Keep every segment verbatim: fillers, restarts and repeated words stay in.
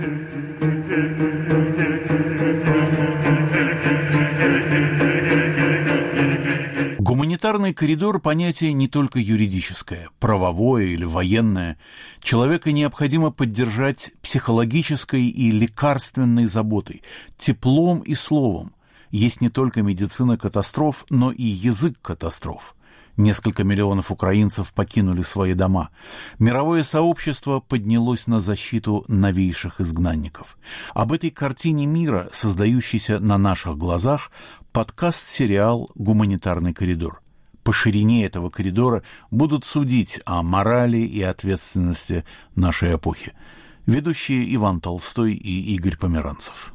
Гуманитарный коридор – понятие не только юридическое, правовое или военное. Человека необходимо поддержать психологической и лекарственной заботой, теплом и словом. Есть не только медицина катастроф, но и язык катастроф. Несколько миллионов украинцев покинули свои дома. Мировое сообщество поднялось на защиту новейших изгнанников. Об этой картине мира, создающейся на наших глазах, подкаст-сериал «Гуманитарный коридор». По ширине этого коридора будут судить о морали и ответственности нашей эпохи. Ведущие Иван Толстой и Игорь Померанцев.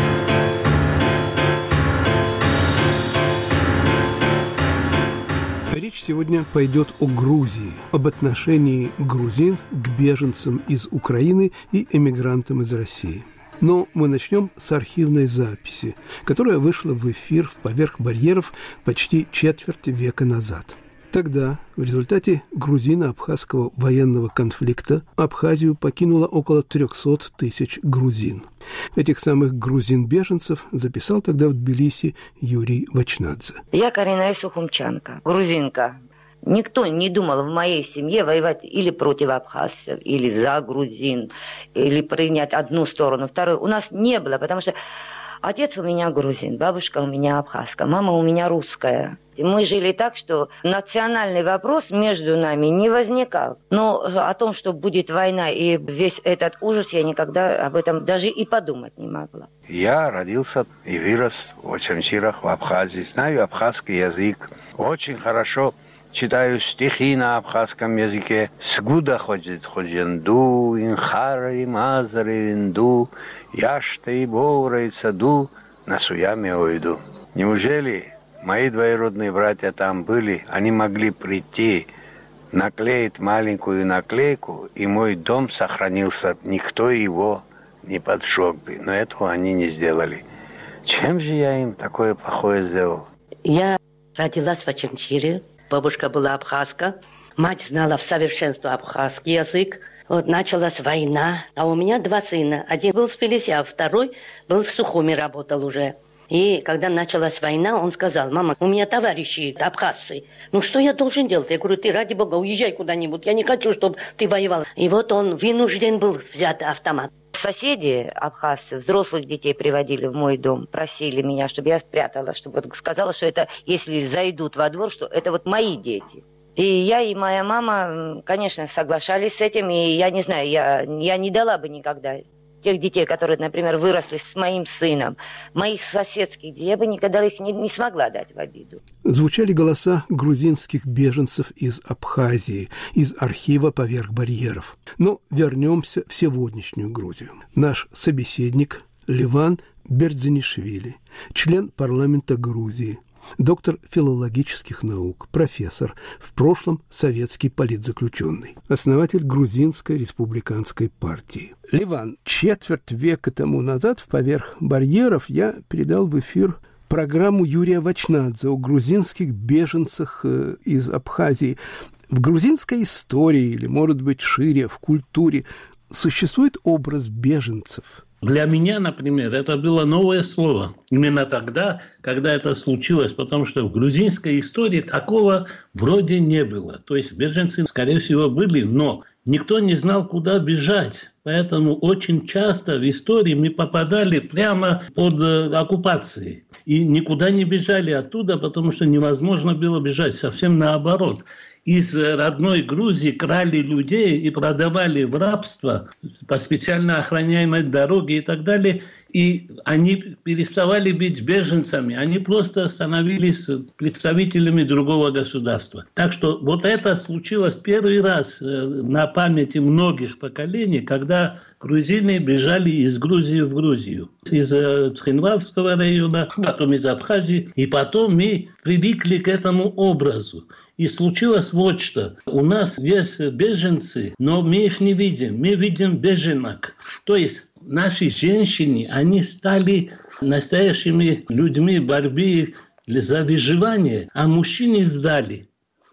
Речь сегодня пойдет о Грузии, об отношении грузин к беженцам из Украины и эмигрантам из России. Но мы начнем с архивной записи, которая вышла в эфир в «Поверх барьеров» почти четверть века назад. Тогда, в результате грузино-абхазского военного конфликта, Абхазию покинуло около триста тысяч грузин. Этих самых грузин-беженцев записал тогда в Тбилиси Юрий Вачнадзе. Я коренная сухумчанка, грузинка. Никто не думал в моей семье воевать или против абхазцев, или за грузин, или принять одну сторону, вторую. У нас не было, потому что отец у меня грузин, бабушка у меня абхазка, мама у меня русская. И мы жили так, что национальный вопрос между нами не возникал. Но о том, что будет война и весь этот ужас, я никогда об этом даже и подумать не могла. Я родился и вырос в Очамчирах, в Абхазии. Знаю абхазский язык очень хорошо. Читаю стихи на абхазском языке. Сгуда ходит ходженду, инхара и мазары инду, яшта и бовра и саду, на суяме ойду. Неужели мои двоюродные братья там были, они могли прийти, наклеить маленькую наклейку, и мой дом сохранился, никто его не поджег бы. Но этого они не сделали. Чем же я им такое плохое сделал? Я родилась в Очамчире. Бабушка была абхазка, мать знала в совершенстве абхазский язык. Вот началась война, а у меня два сына. Один был в Тбилиси, а второй был в Сухуми, работал уже. И когда началась война, он сказал: мама, у меня товарищи абхазцы. Ну что я должен делать? Я говорю: ты ради бога уезжай куда-нибудь, я не хочу, чтобы ты воевал. И вот он вынужден был взять автомат. Соседи абхазцы взрослых детей приводили в мой дом, просили меня, чтобы я спрятала, чтобы вот сказала, что это, если зайдут во двор, что это вот мои дети. И я и моя мама, конечно, соглашались с этим, и я не знаю, я, я не дала бы никогда тех детей, которые, например, выросли с моим сыном, моих соседских, я бы никогда их не, не смогла дать в обиду. Звучали голоса грузинских беженцев из Абхазии, из архива «Поверх барьеров». Но вернемся в сегодняшнюю Грузию. Наш собеседник Леван Бердзинишвили, член парламента Грузии, доктор филологических наук, профессор, в прошлом советский политзаключенный, основатель Грузинской республиканской партии. Леван, четверть века тому назад в «Поверх барьеров» я передал в эфир программу Юрия Вачнадзе о грузинских беженцах из Абхазии. В грузинской истории, или, может быть, шире, в культуре, существует образ беженцев. Для меня, например, это было новое слово. Именно тогда, когда это случилось, потому что в грузинской истории такого вроде не было. То есть беженцы, скорее всего, были, но никто не знал, куда бежать. Поэтому очень часто в истории мы попадали прямо под э, оккупацией. И никуда не бежали оттуда, потому что невозможно было бежать. Совсем наоборот. Из родной Грузии крали людей и продавали в рабство по специально охраняемой дороге и так далее. И они переставали быть беженцами, они просто становились представителями другого государства. Так что вот это случилось первый раз на памяти многих поколений, когда грузины бежали из Грузии в Грузию. Из Цхинвальского района, потом из Абхазии. И потом мы привыкли к этому образу. И случилось вот что. У нас есть беженцы, но мы их не видим. Мы видим беженок. То есть наши женщины, они стали настоящими людьми в борьбе за выживание, а мужчины сдали.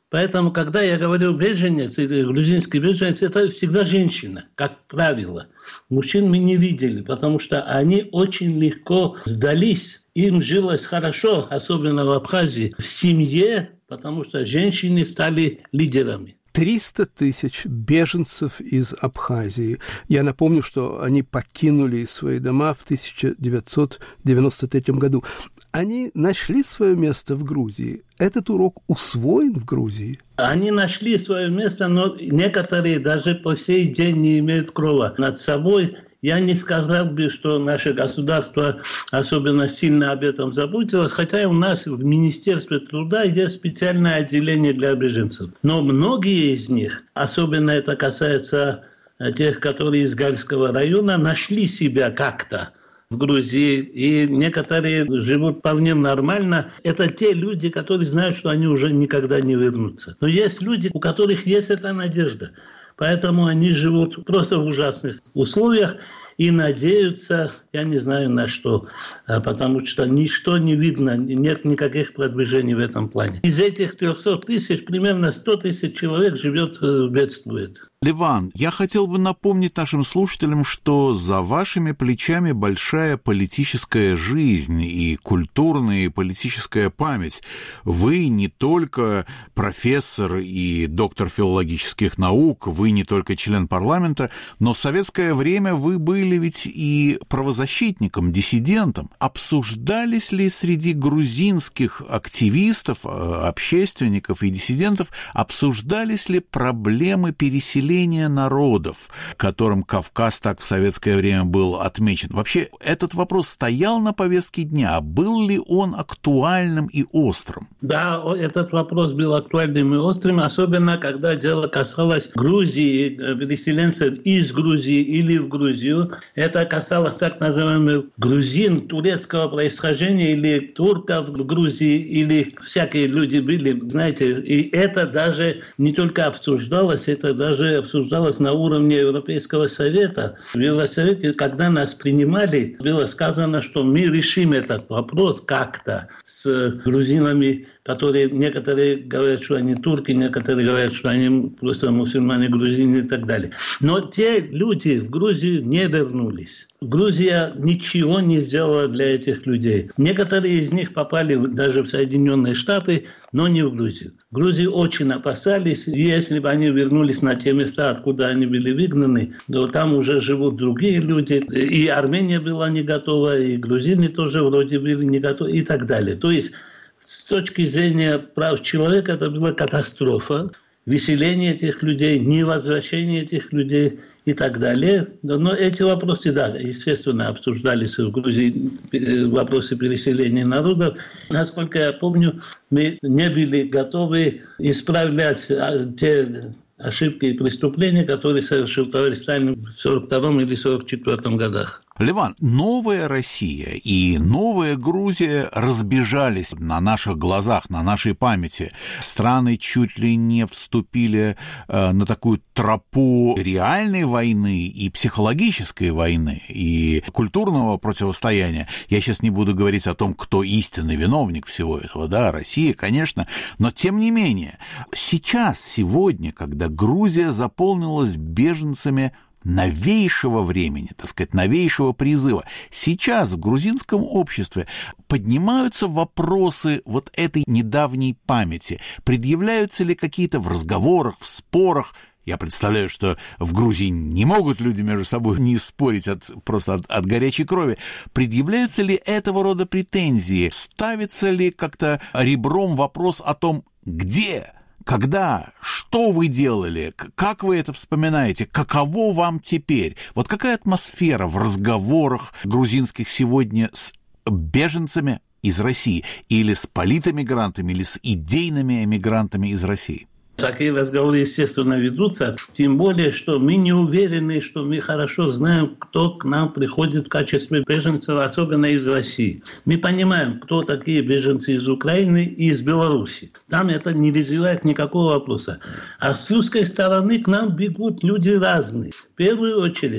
Поэтому, когда я говорю беженец или грузинский беженец, это всегда женщина, как правило. Мужчин мы не видели, потому что они очень легко сдались. Им жилось хорошо, особенно в Абхазии, в семье, потому что женщины стали лидерами. триста тысяч беженцев из Абхазии. Я напомню, что они покинули свои дома в тысяча девятьсот девяносто третьем году. Они нашли свое место в Грузии. Этот урок усвоен в Грузии? Они нашли свое место, но некоторые даже по сей день не имеют крова над собой. Я не сказал бы, что наше государство особенно сильно об этом заботилось, хотя у нас в Министерстве труда есть специальное отделение для беженцев. Но многие из них, особенно это касается тех, которые из Гальского района, нашли себя как-то в Грузии, и некоторые живут вполне нормально. Это те люди, которые знают, что они уже никогда не вернутся. Но есть люди, у которых есть эта надежда. Поэтому они живут просто в ужасных условиях и надеются, я не знаю на что, потому что ничто не видно, нет никаких продвижений в этом плане. Из этих трехсот тысяч примерно сто тысяч человек живет, бедствует. Ливан, я хотел бы напомнить нашим слушателям, что за вашими плечами большая политическая жизнь и культурная и политическая память. Вы не только профессор и доктор филологических наук, вы не только член парламента, но в советское время вы были ведь и правозащитником, диссидентом. Обсуждались ли среди грузинских активистов, общественников и диссидентов, обсуждались ли проблемы переселения народов, которым Кавказ так в советское время был отмечен? Вообще, этот вопрос стоял на повестке дня. Был ли он актуальным и острым? Да, этот вопрос был актуальным и острым, особенно когда дело касалось Грузии, переселенцев из Грузии или в Грузию. Это касалось так называемых грузин турецкого происхождения или турков в Грузии, или всякие люди были, знаете, и это даже не только обсуждалось, это даже обсуждалось на уровне Европейского совета. В Евросовете, когда нас принимали, было сказано, что мы решим этот вопрос как-то с грузинами, которые некоторые говорят, что они турки, некоторые говорят, что они просто мусульмане, грузины и так далее. Но те люди в Грузию не вернулись. Грузия ничего не сделала для этих людей. Некоторые из них попали даже в Соединенные Штаты, но не в Грузию. В Грузии очень опасались, и если бы они вернулись на те места, откуда они были выгнаны, то там уже живут другие люди. И Армения была не готова, и грузины тоже вроде были не готовы, и так далее. То есть с точки зрения прав человека это была катастрофа. Выселение этих людей, невозвращение этих людей и так далее. Но эти вопросы, да, естественно, обсуждались в Грузии, вопросы переселения народов. Насколько я помню, мы не были готовы исправлять те ошибки и преступления, которые совершил товарищ Сталин в сорок втором или сорок четвёртом годах. Ливан, новая Россия и новая Грузия разбежались на наших глазах, на нашей памяти. Страны чуть ли не вступили э, на такую тропу реальной войны и психологической войны, и культурного противостояния. Я сейчас не буду говорить о том, кто истинный виновник всего этого, да, Россия, конечно, но тем не менее, сейчас, сегодня, когда Грузия заполнилась беженцами новейшего времени, так сказать, новейшего призыва. Сейчас в грузинском обществе поднимаются вопросы вот этой недавней памяти. Предъявляются ли какие-то в разговорах, в спорах? Я представляю, что в Грузии не могут люди между собой не спорить от, просто от, от горячей крови. Предъявляются ли этого рода претензии? Ставится ли как-то ребром вопрос о том, где, когда, что вы делали, как вы это вспоминаете, каково вам теперь? Вот какая атмосфера в разговорах грузинских сегодня с беженцами из России или с политэмигрантами, или с идейными эмигрантами из России? Такие разговоры, естественно, ведутся, тем более, что мы не уверены, что мы хорошо знаем, кто к нам приходит в качестве беженцев, особенно из России. Мы понимаем, кто такие беженцы из Украины и из Беларуси. Там это не вызывает никакого вопроса. А с русской стороны к нам бегут люди разные. В первую очередь,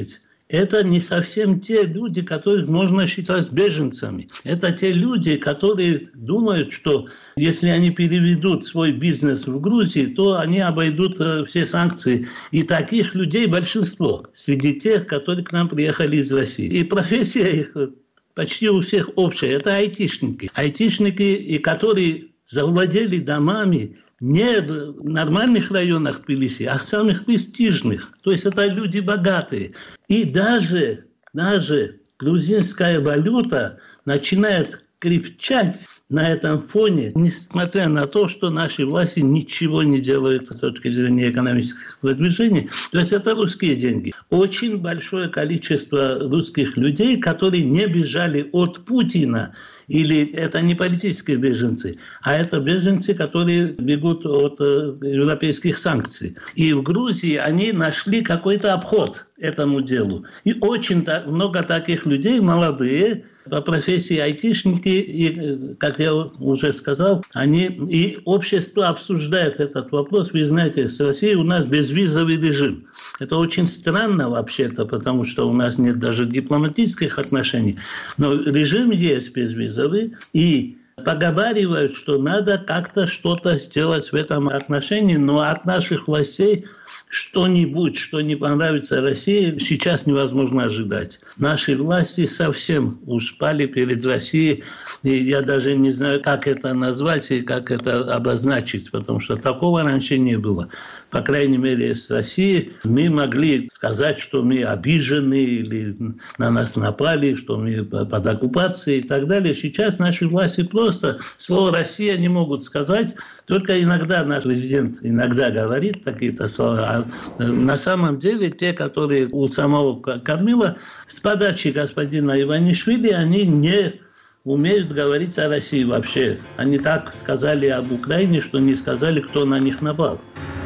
это не совсем те люди, которых можно считать беженцами. Это те люди, которые думают, что если они переведут свой бизнес в Грузии, то они обойдут все санкции. И таких людей большинство среди тех, которые к нам приехали из России. И профессия их почти у всех общая. Это айтишники. Айтишники, и которые завладели домами не в нормальных районах Тбилиси, а в самых престижных. То есть это люди богатые. И даже, даже грузинская валюта начинает крепчать на этом фоне, несмотря на то, что наши власти ничего не делают с точки зрения экономических продвижений. То есть это русские деньги. Очень большое количество русских людей, которые не бежали от Путина, или это не политические беженцы, а это беженцы, которые бегут от э, европейских санкций. И в Грузии они нашли какой-то обход этому делу. И очень та- много таких людей, молодые, по профессии айтишники, и, как я уже сказал, они и общество обсуждает этот вопрос. Вы знаете, с Россией у нас безвизовый режим. Это очень странно вообще-то, потому что у нас нет даже дипломатических отношений. Но режим есть безвизовый, и поговаривают, что надо как-то что-то сделать в этом отношении, но от наших властей что-нибудь, что не понравится России, сейчас невозможно ожидать. Наши власти совсем ушпали перед Россией, и я даже не знаю, как это назвать и как это обозначить, потому что такого раньше не было. По крайней мере, с Россией мы могли сказать, что мы обижены или на нас напали, что мы под оккупацией и так далее. Сейчас наши власти просто слово «Россия» не могут сказать. Только иногда наш президент иногда говорит такие-то слова. А на самом деле те, которые у самого Кормила, с подачи господина Иванишвили, они не умеют говорить о России вообще. Они так сказали об Украине, что не сказали, кто на них напал.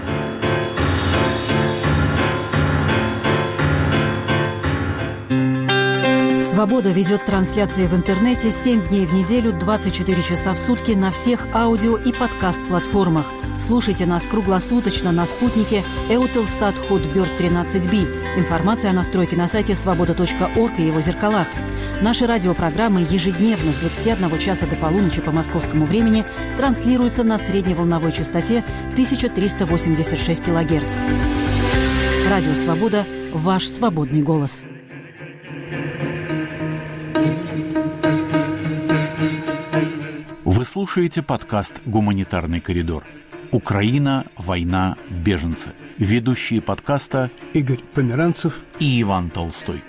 «Свобода» ведет трансляции в интернете семь дней в неделю, двадцать четыре часа в сутки на всех аудио и подкаст-платформах. Слушайте нас круглосуточно на спутнике Eutelsat Hotbird тринадцать би. Информация о настройке на сайте свобода точка орг и его зеркалах. Наши радиопрограммы ежедневно с двадцати одного часа до полуночи по московскому времени транслируются на средневолновой частоте тысяча триста восемьдесят шесть килогерц. Радио «Свобода» – ваш свободный голос. Вы слушаете подкаст «Гуманитарный коридор». Украина, война, беженцы. Ведущие подкаста Игорь Померанцев и Иван Толстой.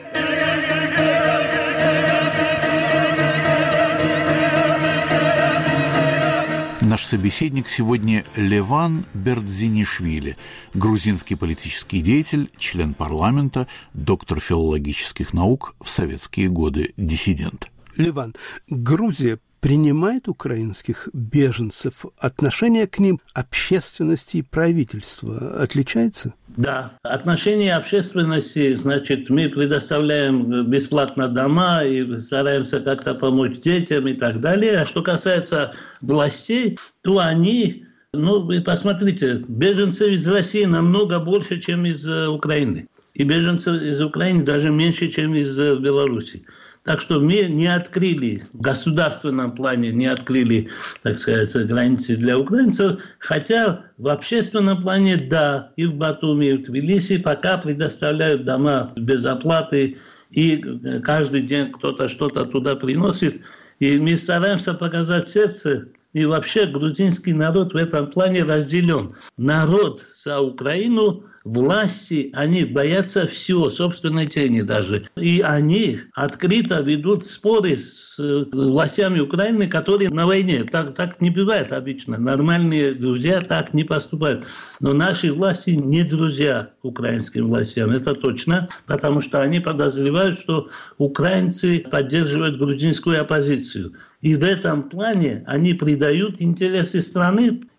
Наш собеседник сегодня Леван Бердзинишвили, грузинский политический деятель, член парламента, доктор филологических наук, в советские годы диссидент. Леван, Грузия принимает украинских беженцев? Отношение к ним общественности и правительства отличается? Да, отношение общественности, значит, мы предоставляем бесплатно дома и стараемся как-то помочь детям и так далее. А что касается властей, то они, ну, вы посмотрите, беженцев из России намного больше, чем из Украины. И беженцев из Украины даже меньше, чем из Беларуси. Так что мы не открыли, в государственном плане не открыли, так сказать, границы для украинцев, хотя в общественном плане, да, и в Батуми, и в Тбилиси пока предоставляют дома без оплаты, и каждый день кто-то что-то туда приносит, и мы стараемся показать сердце, и вообще грузинский народ в этом плане разделен. Народ за Украину, власти, они боятся всего, собственной тени даже. И они открыто ведут споры с властями Украины, которые на войне. Так, так не бывает обычно. Нормальные друзья так не поступают. Но наши власти не друзья украинским властям, это точно, потому что они подозревают, что украинцы поддерживают грузинскую оппозицию. И в этом плане они предают интересы страны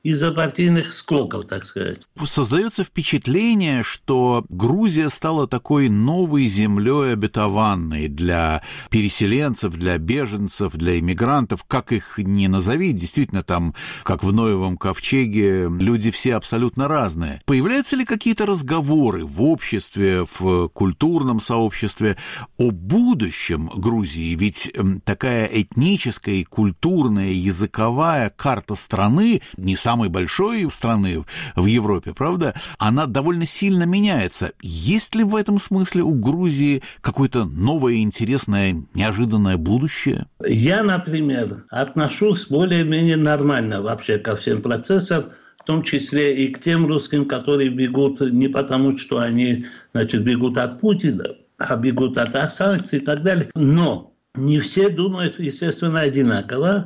из-за партийных склоков, так сказать. Создается впечатление, что Грузия стала такой новой землей обетованной для переселенцев, для беженцев, для иммигрантов, как их ни назови, действительно там, как в Ноевом ковчеге, люди все абсолютно разные. Появляются ли какие-то разговоры в обществе, в культурном сообществе о будущем Грузии? Ведь такая этническая и культурная, языковая карта страны, не самой большой страны в Европе, правда, она довольно сильно меняется. Есть ли в этом смысле у Грузии какое-то новое, интересное, неожиданное будущее? Я, например, отношусь более-менее нормально вообще ко всем процессам, в том числе и к тем русским, которые бегут не потому, что они, значит, бегут от Путина, а бегут от санкций и так далее. Но не все думают, естественно, одинаково.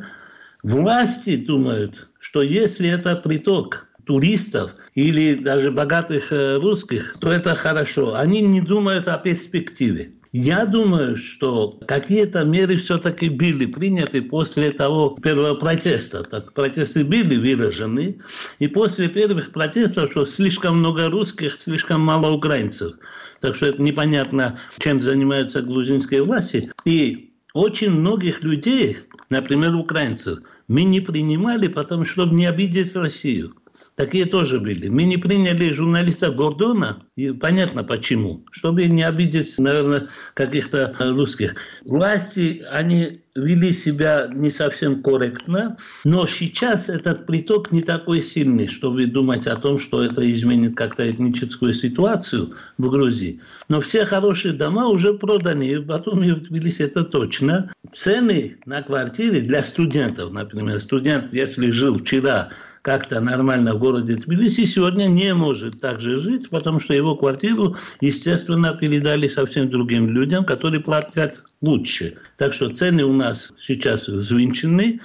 Власти думают, что если это приток туристов или даже богатых русских, то это хорошо. Они не думают о перспективе. Я думаю, что какие-то меры все-таки были приняты после того первого протеста. Так, протесты были выражены, и после первых протестов, что слишком много русских, слишком мало украинцев. Так что это непонятно, чем занимаются грузинские власти. И очень многих людей, например, украинцев, мы не принимали, потому что, чтобы не обидеть Россию. Такие тоже были. Мы не приняли журналиста Гордона, и понятно почему, чтобы не обидеть, наверное, каких-то русских. Власти, они вели себя не совсем корректно, но сейчас этот приток не такой сильный, чтобы думать о том, что это изменит как-то этническую ситуацию в Грузии. Но все хорошие дома уже проданы, и потом и в Тбилиси это точно. Цены на квартиры для студентов, например, студент, если жил вчера как-то нормально в городе Тбилиси, сегодня не может так же жить, потому что его квартиру, естественно, передали совсем другим людям, которые платят лучше. Так что цены у нас сейчас взвинчены,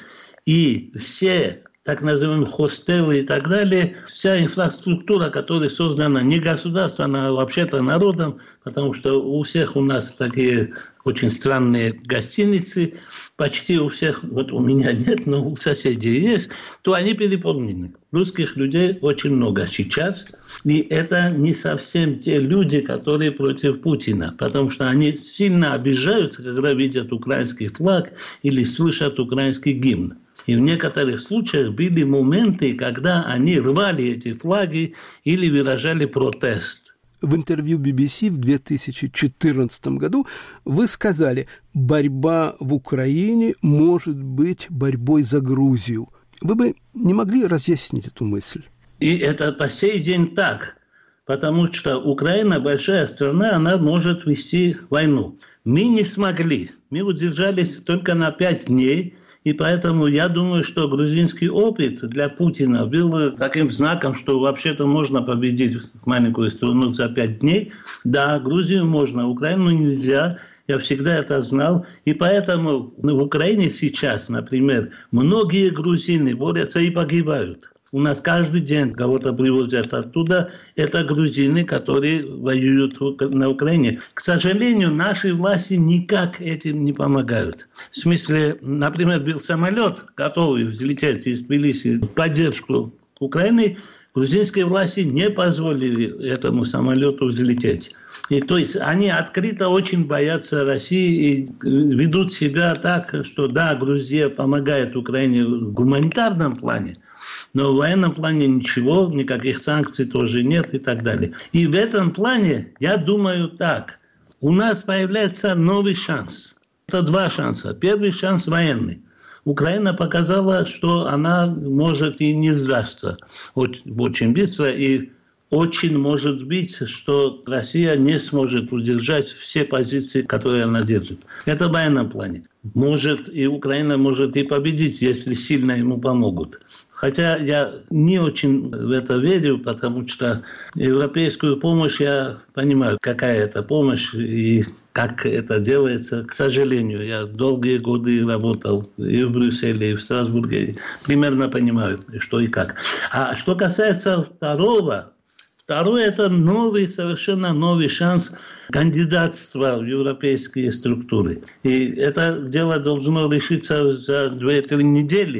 и все так называемые хостелы и так далее, вся инфраструктура, которая создана не государством, а вообще-то народом, потому что у всех у нас такие очень странные гостиницы, почти у всех, вот у меня нет, но у соседей есть, то они переполнены. Русских людей очень много сейчас, и это не совсем те люди, которые против Путина, потому что они сильно обижаются, когда видят украинский флаг или слышат украинский гимн. И в некоторых случаях были моменты, когда они рвали эти флаги или выражали протест. В интервью би би си в две тысячи четырнадцатом году вы сказали, борьба в Украине может быть борьбой за Грузию. Вы бы не могли разъяснить эту мысль? И это по сей день так, потому что Украина большая страна, она может вести войну. Мы не смогли, мы удержались только на пять дней. И поэтому я думаю, что грузинский опыт для Путина был таким знаком, что вообще-то можно победить маленькую страну за пять дней. Да, Грузию можно, Украину нельзя. Я всегда это знал. И поэтому в Украине сейчас, например, многие грузины борются и погибают. У нас каждый день кого-то привозят оттуда. Это грузины, которые воюют на Украине. К сожалению, наши власти никак этим не помогают. В смысле, например, был самолет, готовый взлететь из Тбилиси в поддержку Украины. Грузинские власти не позволили этому самолету взлететь. И то есть они открыто очень боятся России и ведут себя так, что да, Грузия помогает Украине в гуманитарном плане, но в военном плане ничего, никаких санкций тоже нет и так далее. И в этом плане я думаю так. У нас появляется новый шанс. Это два шанса. Первый шанс военный. Украина показала, что она может и не сдастся очень, очень быстро. И очень может быть, что Россия не сможет удержать все позиции, которые она держит. Это в военном плане. Может, и Украина может и победить, если сильно ему помогут. Хотя я не очень в это верю, потому что европейскую помощь, я понимаю, какая это помощь и как это делается. К сожалению, я долгие годы работал и в Брюсселе, и в Страсбурге. Примерно понимаю, что и как. А что касается второго, второе – это новый, совершенно новый шанс кандидатства в европейские структуры. И это дело должно решиться за две-три недели.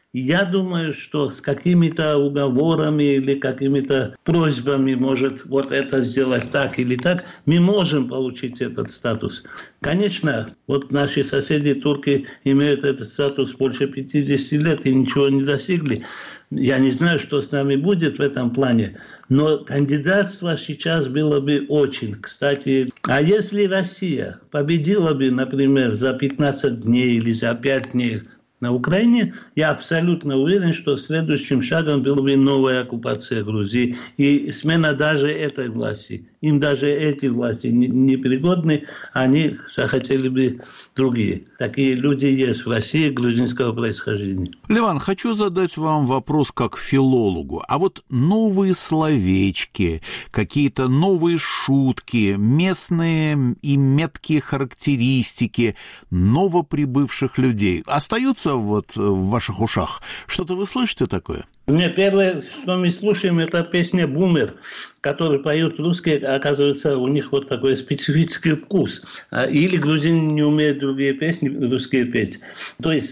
Я думаю, что с какими-то уговорами или какими-то просьбами, может, вот это сделать так или так, мы можем получить этот статус. Конечно, вот наши соседи, турки, имеют этот статус больше пятьдесят лет и ничего не достигли. Я не знаю, что с нами будет в этом плане, но кандидатство сейчас было бы очень кстати. А если Россия победила бы, например, за пятнадцать дней или за пять дней на Украине, я абсолютно уверен, что следующим шагом была бы новая оккупация Грузии и смена даже этой власти. Им даже эти власти непригодны, они захотели бы другие. Такие люди есть в России грузинского происхождения. Леван, хочу задать вам вопрос как филологу. А вот новые словечки, какие-то новые шутки, местные и меткие характеристики новоприбывших людей остаются вот в ваших ушах? Что-то вы слышите такое? У меня первое, что мы слушаем, это песня «Бумер», которые поют русские, оказывается, у них вот такой специфический вкус. Или грузины не умеют другие песни русские петь. То есть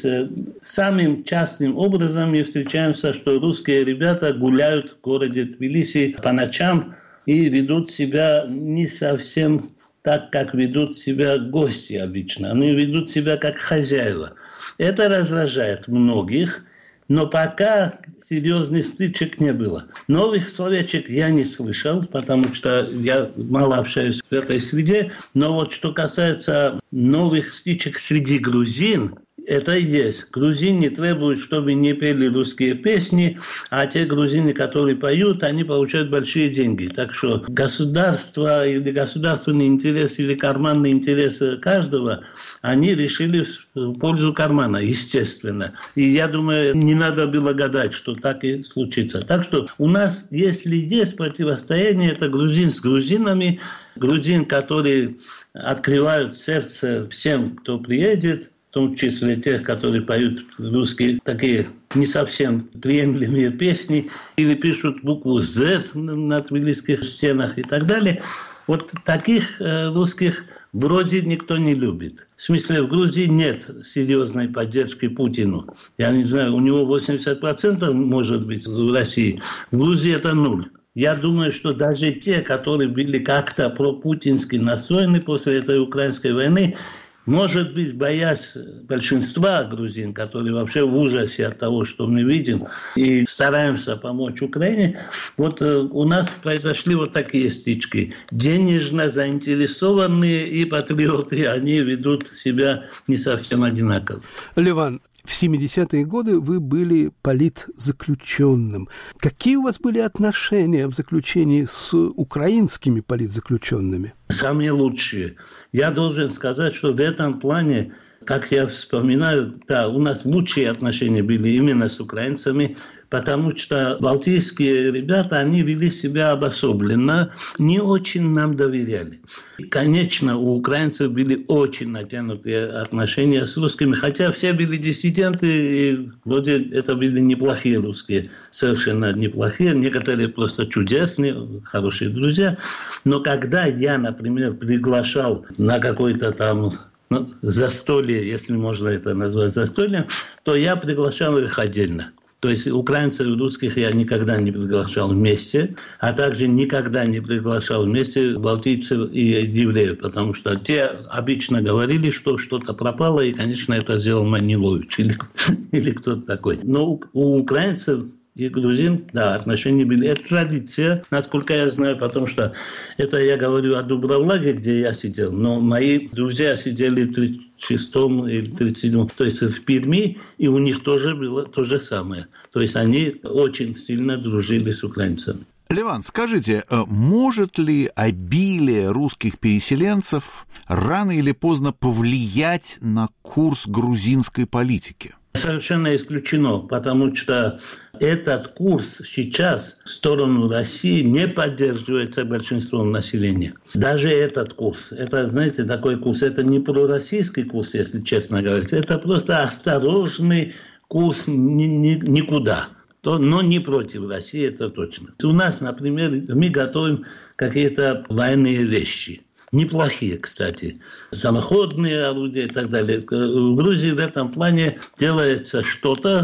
самым частым образом мы встречаемся, что русские ребята гуляют в городе Тбилиси по ночам и ведут себя не совсем так, как ведут себя гости обычно. Они ведут себя как хозяева. Это раздражает многих. Но пока серьезных стычек не было. Новых словечек я не слышал, потому что я мало общаюсь в этой среде. Но вот что касается новых стычек среди грузин, это и есть. Грузины требуют, чтобы не пели русские песни, а те грузины, которые поют, они получают большие деньги. Так что государство или государственный интерес или карманный интерес каждого, они решили в пользу кармана, естественно. И я думаю, не надо было гадать, что так и случится. Так что у нас, если есть противостояние, это грузин с грузинами, грузин, которые открывают сердце всем, кто приедет, в том числе тех, которые поют русские такие не совсем приемлемые песни, или пишут букву «З» на тбилисских стенах и так далее. Вот таких э, русских вроде никто не любит. В смысле, в Грузии нет серьезной поддержки Путину. Я не знаю, у него восемьдесят процентов может быть в России. В Грузии это ноль. Я думаю, что даже те, которые были как-то пропутински настроены после этой украинской войны, может быть, боясь большинства грузин, которые вообще в ужасе от того, что мы видим, и стараемся помочь Украине, вот э, у нас произошли вот такие стычки. Денежно заинтересованные и патриоты, они ведут себя не совсем одинаково. Леван, в семидесятые годы вы были политзаключенным. Какие у вас были отношения в заключении с украинскими политзаключенными? Самые лучшие. Я должен сказать, что в этом плане, как я вспоминаю, да, у нас лучшие отношения были именно с украинцами, потому что балтийские ребята, они вели себя обособленно, не очень нам доверяли. И, конечно, у украинцев были очень натянутые отношения с русскими, хотя все были диссиденты, и вроде это были неплохие русские, совершенно неплохие, некоторые просто чудесные, хорошие друзья. Но когда я, например, приглашал на какой-то там ну, застолье, если можно это назвать застольем, то я приглашал их отдельно. То есть украинцев и русских я никогда не приглашал вместе, а также никогда не приглашал вместе балтийцев и евреев, потому что те обычно говорили, что что-то пропало, и, конечно, это сделал Манилович или, или кто-то такой. Но у украинцев и грузин, да, отношения были. Это традиция, насколько я знаю, потому что это я говорю о Дубровлаге, где я сидел, но мои друзья сидели в тридцать шестом или тридцать седьмом, то есть в Перми, и у них тоже было то же самое. То есть они очень сильно дружили с украинцами. Леван, скажите, может ли обилие русских переселенцев рано или поздно повлиять на курс грузинской политики? Совершенно исключено, потому что этот курс сейчас в сторону России не поддерживается большинством населения. Даже этот курс, это, знаете, такой курс, это не пророссийский курс, если честно говорить, это просто осторожный курс ни, ни, никуда. Но не против России, это точно. У нас, например, мы готовим какие-то военные вещи. Неплохие, кстати. Самоходные орудия и так далее. В Грузии в этом плане делается что-то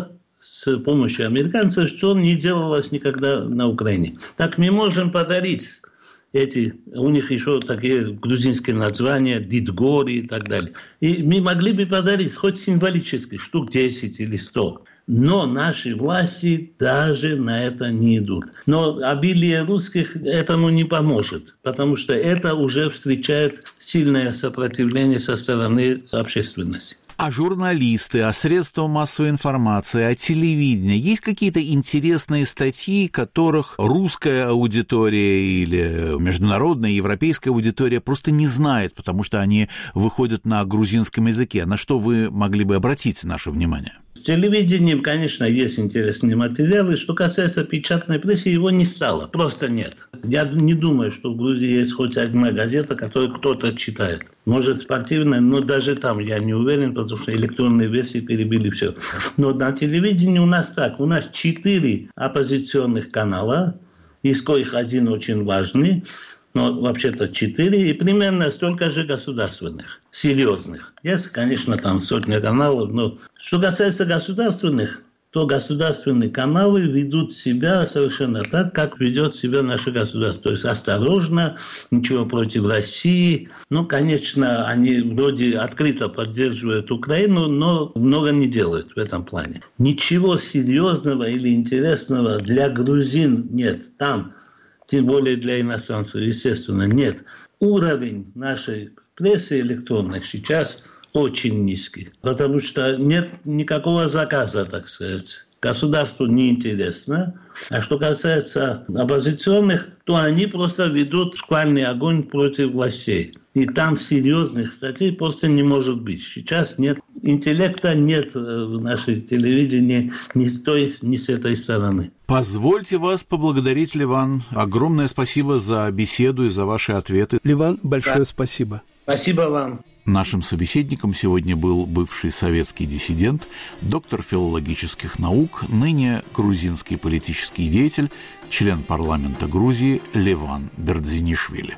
с помощью американцев, что не делалось никогда на Украине. Так мы можем подарить эти, у них еще такие грузинские названия, Дидгори и так далее. И мы могли бы подарить хоть символически, штук десять или сто. Но наши власти даже на это не идут. Но обилие русских этому не поможет, потому что это уже встречает сильное сопротивление со стороны общественности. А журналисты, а средства массовой информации, а телевидение, есть какие-то интересные статьи, которых русская аудитория или международная, европейская аудитория просто не знает, потому что они выходят на грузинском языке? На что вы могли бы обратить наше внимание? С телевидением, конечно, есть интересные материалы. Что касается печатной прессы, его не стало. Просто нет. Я не думаю, что в Грузии есть хоть одна газета, которую кто-то читает. Может, спортивная, но даже там я не уверен, потому что электронные версии перебили все. Но на телевидении у нас так. У нас четыре оппозиционных канала, из коих один очень важный. Но вообще-то четыре, и примерно столько же государственных, серьезных. Есть, конечно, там сотни каналов, но что касается государственных, то государственные каналы ведут себя совершенно так, как ведет себя наше государство. То есть осторожно, ничего против России. Ну, конечно, они вроде открыто поддерживают Украину, но много не делают в этом плане. Ничего серьезного или интересного для грузин нет там. Тем более для иностранцев, естественно, нет. Уровень нашей прессы электронной сейчас очень низкий, потому что нет никакого заказа, так сказать. Государству неинтересно. А что касается оппозиционных, то они просто ведут шквальный огонь против властей. И там серьезных статей просто не может быть. Сейчас нет интеллекта, нет в нашей телевидении ни с той, ни с этой стороны. Позвольте вас поблагодарить, Ливан. Огромное спасибо за беседу и за ваши ответы. Ливан, большое да. спасибо. Спасибо вам. Нашим собеседником сегодня был бывший советский диссидент, доктор филологических наук, ныне грузинский политический деятель, член парламента Грузии Ливан Бердзинишвили.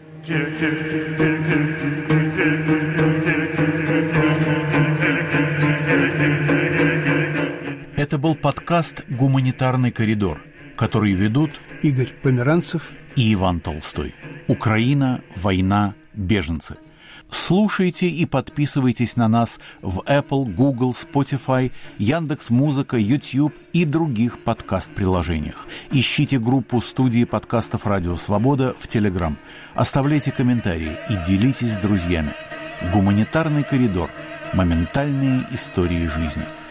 Это был подкаст «Гуманитарный коридор», который ведут Игорь Померанцев и Иван Толстой. Украина, война, беженцы. Слушайте и подписывайтесь на нас в Apple, Google, Spotify, Яндекс.Музыка, YouTube и других подкаст-приложениях. Ищите группу студии подкастов «Радио Свобода» в Telegram. Оставляйте комментарии и делитесь с друзьями. Гуманитарный коридор. Моментальные истории жизни.